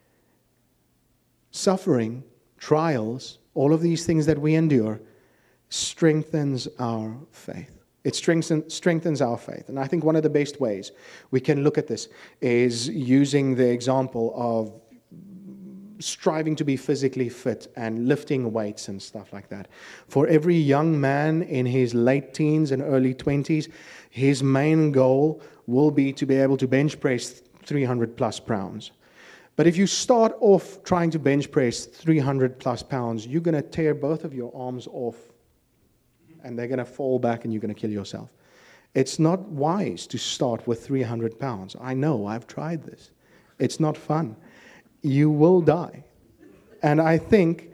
Suffering, trials, all of these things that we endure, strengthens our faith. It strengthens our faith. And I think one of the best ways we can look at this is using the example of striving to be physically fit and lifting weights and stuff like that. For every young man in his late teens and early 20s, his main goal will be to be able to bench press 300 plus pounds. But if you start off trying to bench press 300 plus pounds, you're going to tear both of your arms off and they're going to fall back and you're going to kill yourself. It's not wise to start with 300 pounds. I know, I've tried this. It's not fun. You will die. And I think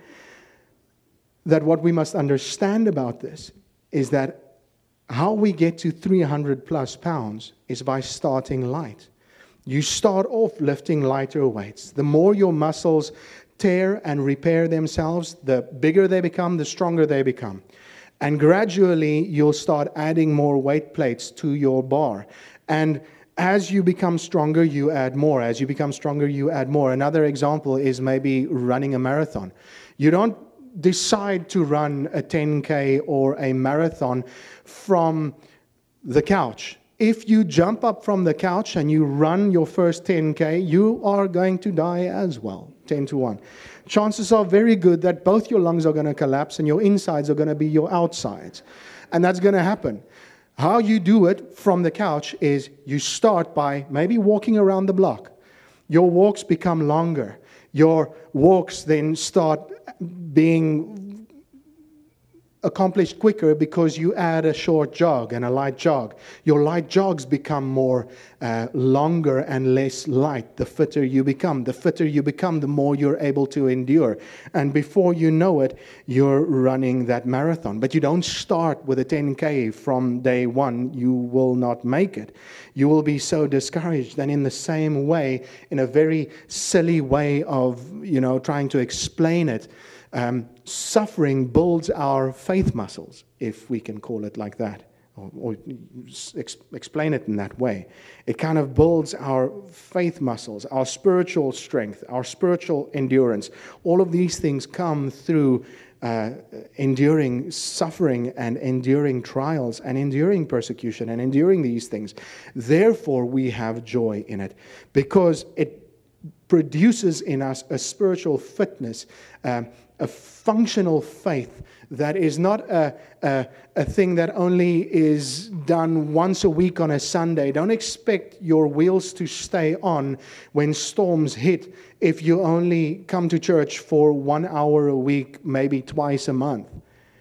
that what we must understand about this is that how we get to 300 plus pounds is by starting light. You start off lifting lighter weights. The more your muscles tear and repair themselves, the bigger they become, the stronger they become. And gradually, you'll start adding more weight plates to your bar. And as you become stronger, you add more. As you become stronger, you add more. Another example is maybe running a marathon. You don't decide to run a 10K or a marathon from the couch. If you jump up from the couch and you run your first 10K, you are going to die as well, 10-1. Chances are very good that both your lungs are going to collapse and your insides are going to be your outsides. And that's going to happen. How you do it from the couch is you start by maybe walking around the block. Your walks become longer. Your walks then start being accomplished quicker because you add a short jog and a light jog. Your light jogs become more longer and less light. The fitter you become. The fitter you become, the more you're able to endure. And before you know it, you're running that marathon. But you don't start with a 10K from day one. You will not make it. You will be so discouraged. And in the same way, in a very silly way of, trying to explain it, suffering builds our faith muscles, if we can call it like that, or explain it in that way. It kind of builds our faith muscles, our spiritual strength, our spiritual endurance. All of these things come through enduring suffering and enduring trials and enduring persecution and enduring these things. Therefore, we have joy in it because it produces in us a spiritual fitness, a functional faith that is not a thing that only is done once a week on a Sunday. Don't expect your wheels to stay on when storms hit if you only come to church for 1 hour a week, maybe twice a month.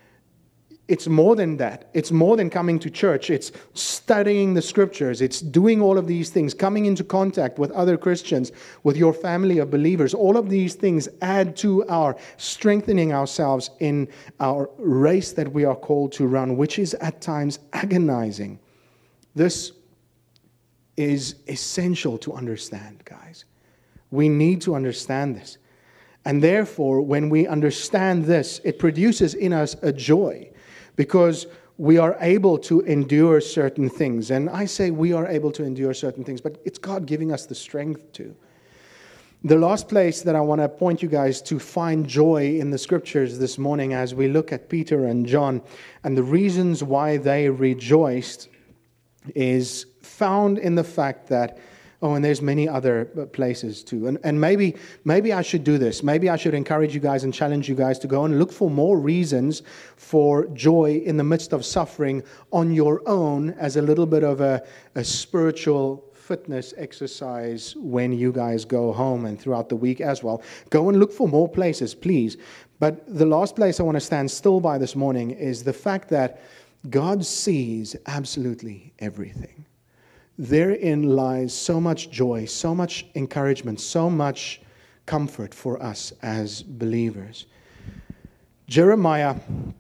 It's more than that. It's more than coming to church. It's studying the scriptures. It's doing all of these things, coming into contact with other Christians, with your family of believers. All of these things add to our strengthening ourselves in our race that we are called to run, which is at times agonizing. This is essential to understand, guys. We need to understand this. And therefore, when we understand this, it produces in us a joy. Because we are able to endure certain things. And I say we are able to endure certain things, but it's God giving us the strength to. The last place that I want to point you guys to find joy in the scriptures this morning as we look at Peter and John and the reasons why they rejoiced is found in the fact that Oh, and there's many other places too. And maybe I should do this. Maybe I should encourage you guys and challenge you guys to go and look for more reasons for joy in the midst of suffering on your own as a little bit of a spiritual fitness exercise when you guys go home and throughout the week as well. Go and look for more places, please. But the last place I want to stand still by this morning is the fact that God sees absolutely everything. Therein lies so much joy, so much encouragement, so much comfort for us as believers. Jeremiah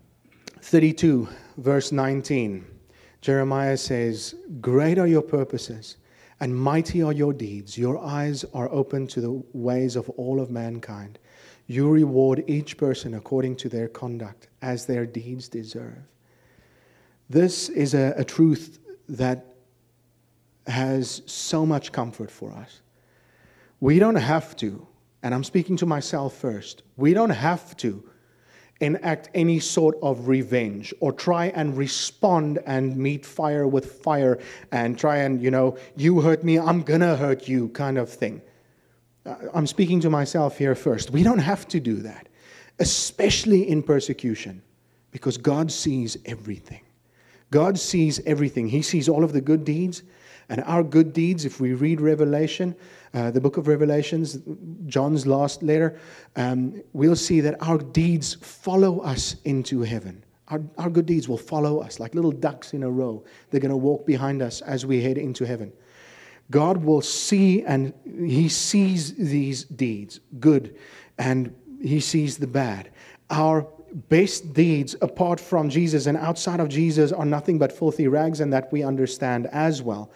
32, verse 19. Jeremiah says, "Great are your purposes, and mighty are your deeds. Your eyes are open to the ways of all of mankind. You reward each person according to their conduct, as their deeds deserve." This is a truth that has so much comfort for us. We don't have to, and I'm speaking to myself first, we don't have to enact any sort of revenge or try and respond and meet fire with fire and try and, you hurt me, I'm gonna hurt you kind of thing. I'm speaking to myself here first. We don't have to do that, especially in persecution, because God sees everything. God sees everything. He sees all of the good deeds. And our good deeds, if we read Revelation, the book of Revelations, John's last letter, we'll see that our deeds follow us into heaven. Our good deeds will follow us like little ducks in a row. They're going to walk behind us as we head into heaven. God will see, and He sees these deeds, good, and He sees the bad. Our best deeds apart from Jesus and outside of Jesus are nothing but filthy rags, and that we understand as well.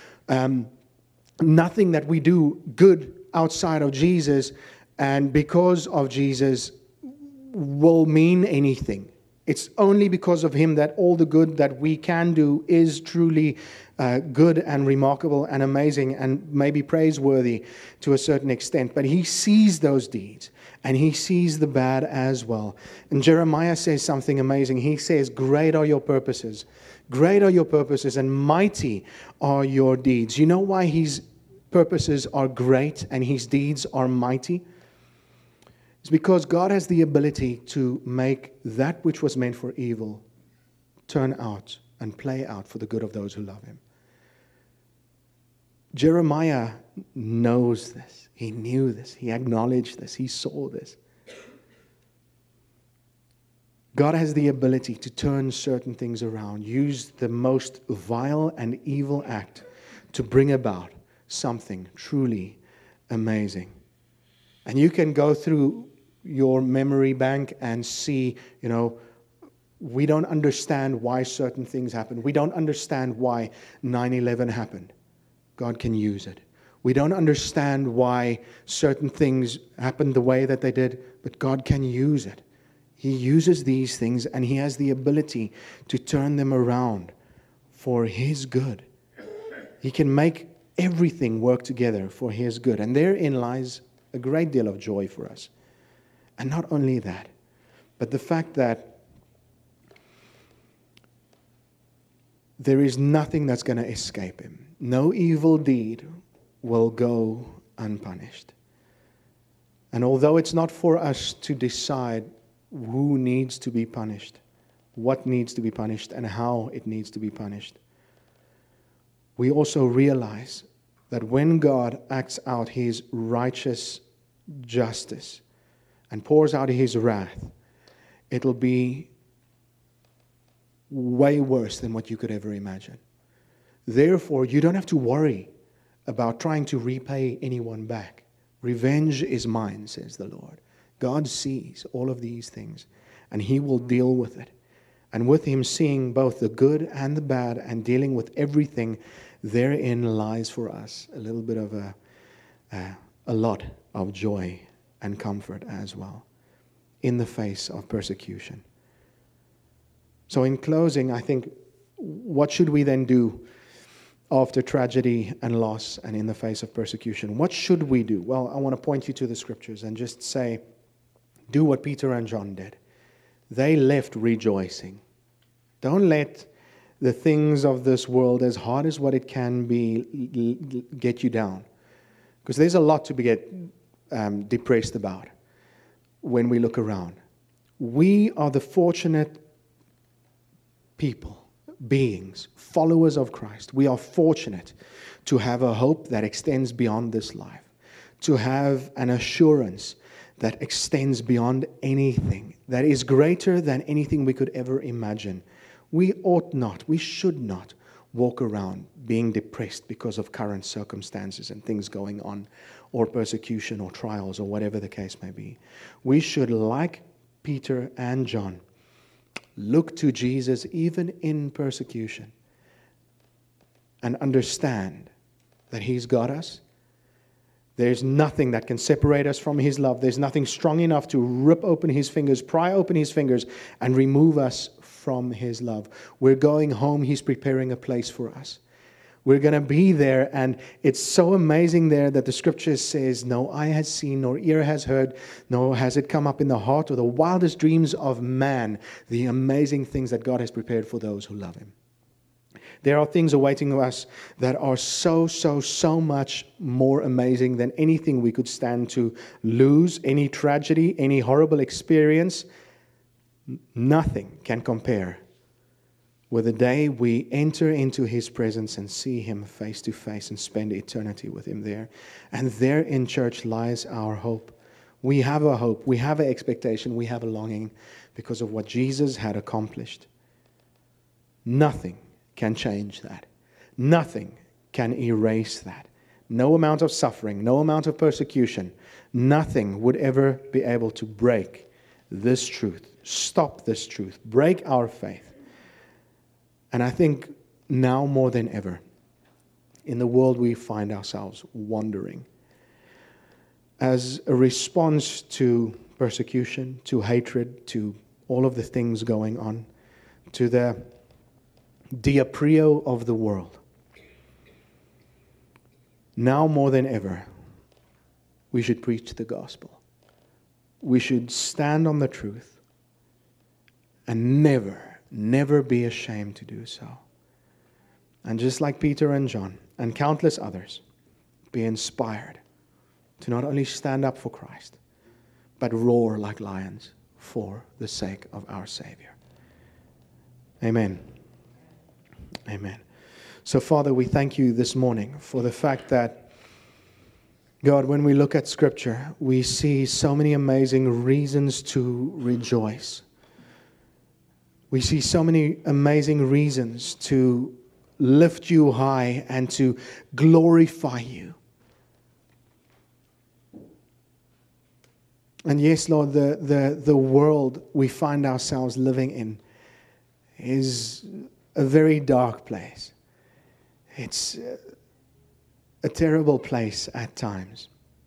Nothing that we do good outside of Jesus and because of Jesus will mean anything. It's only because of Him that all the good that we can do is truly good and remarkable and amazing and maybe praiseworthy to a certain extent. But He sees those deeds and He sees the bad as well. And Jeremiah says something amazing. He says, "Great are your purposes. Great are your purposes and mighty are your deeds." You know why His purposes are great and His deeds are mighty? It's because God has the ability to make that which was meant for evil turn out and play out for the good of those who love Him. Jeremiah knows this. He knew this. He acknowledged this. He saw this. God has the ability to turn certain things around, use the most vile and evil act to bring about something truly amazing. And you can go through your memory bank and see, we don't understand why certain things happen. We don't understand why 9/11 happened. God can use it. We don't understand why certain things happened the way that they did, but God can use it. He uses these things and He has the ability to turn them around for His good. He can make everything work together for His good. And therein lies a great deal of joy for us. And not only that, but the fact that there is nothing that's going to escape Him. No evil deed will go unpunished. And although it's not for us to decide who needs to be punished, what needs to be punished, and how it needs to be punished, we also realize that when God acts out His righteous justice and pours out His wrath, it'll be way worse than what you could ever imagine. Therefore, you don't have to worry about trying to repay anyone back. Revenge is mine, says the Lord. God sees all of these things, and He will deal with it. And with Him seeing both the good and the bad and dealing with everything, therein lies for us a little bit of a lot of joy and comfort as well in the face of persecution. So in closing, I think, what should we then do after tragedy and loss and in the face of persecution? What should we do? Well, I want to point you to the Scriptures and just say, do what Peter and John did. They left rejoicing. Don't let the things of this world, as hard as what it can be, get you down. Because there's a lot to get depressed about when we look around. We are the fortunate people, beings, followers of Christ. We are fortunate to have a hope that extends beyond this life, to have an assurance that extends beyond anything, that is greater than anything we could ever imagine. We ought not, we should not walk around being depressed because of current circumstances and things going on, or persecution or trials or whatever the case may be. We should, like Peter and John, look to Jesus even in persecution and understand that He's got us. There's nothing that can separate us from His love. There's nothing strong enough to rip open His fingers, pry open His fingers, and remove us from His love. We're going home. He's preparing a place for us. We're going to be there, and it's so amazing there that the Scripture says, no eye has seen, nor ear has heard, nor has it come up in the heart or the wildest dreams of man, the amazing things that God has prepared for those who love Him. There are things awaiting us that are so much more amazing than anything we could stand to lose, any tragedy, any horrible experience. Nothing can compare with the day we enter into His presence and see Him face to face and spend eternity with Him there. And there in church lies our hope. We have a hope, we have an expectation, we have a longing because of what Jesus had accomplished. Nothing can change that. Nothing can erase that. No amount of suffering, no amount of persecution, nothing would ever be able to break this truth, stop this truth, break our faith. And I think now more than ever, in the world we find ourselves wandering, as a response to persecution, to hatred, to all of the things going on, to the diaprio of the world. Now more than ever, we should preach the gospel. We should stand on the truth and never be ashamed to do so. And just like Peter and John and countless others, be inspired to not only stand up for Christ, but roar like lions for the sake of our Savior. Amen. Amen. So, Father, we thank You this morning for the fact that, God, when we look at Scripture, we see so many amazing reasons to rejoice. We see so many amazing reasons to lift You high and to glorify You. And yes, Lord, the world we find ourselves living in is a very dark place. It's a terrible place at times.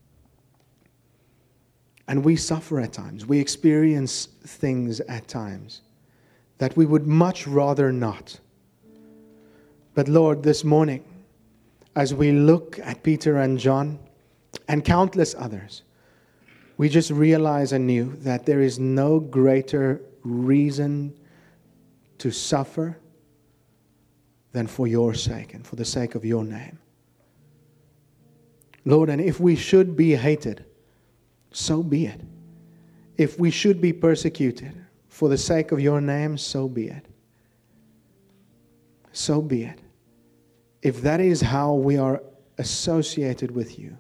And we suffer at times. We experience things at times that we would much rather not. But Lord, this morning, as we look at Peter and John and countless others, we just realize anew that there is no greater reason to suffer than for Your sake and for the sake of Your name. Lord, and if we should be hated, so be it. If we should be persecuted for the sake of Your name, so be it. So be it. If that is how we are associated with You,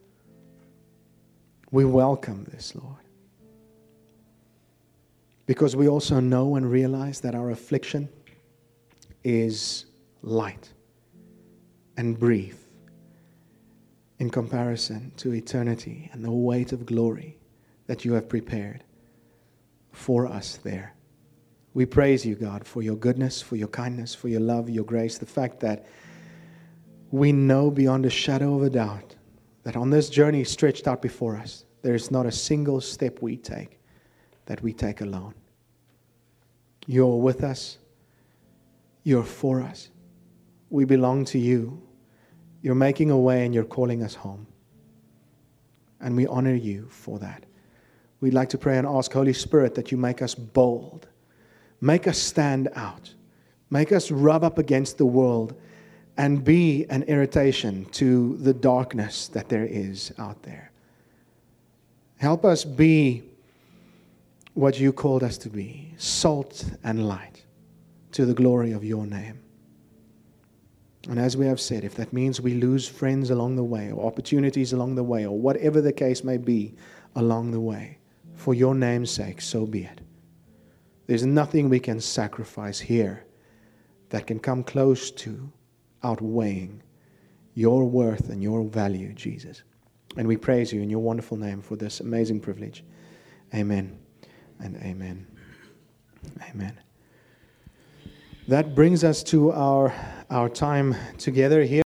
we welcome this, Lord. Because we also know and realize that our affliction is light and brief in comparison to eternity and the weight of glory that You have prepared for us there. We praise You, God, for Your goodness, for Your kindness, for Your love, Your grace, the fact that we know beyond a shadow of a doubt that on this journey stretched out before us, there is not a single step we take that we take alone. You're with us. You're for us. We belong to You. You're making a way and You're calling us home. And we honor You for that. We'd like to pray and ask, Holy Spirit, that You make us bold. Make us stand out. Make us rub up against the world and be an irritation to the darkness that there is out there. Help us be what you called us to be, salt and light, to the glory of your name. And as we have said, if that means we lose friends along the way, or opportunities along the way, or whatever the case may be along the way, for your name's sake, so be it. There's nothing we can sacrifice here that can come close to outweighing your worth and your value, Jesus. And we praise you in your wonderful name for this amazing privilege. Amen and amen. Amen. That brings us to our time together here.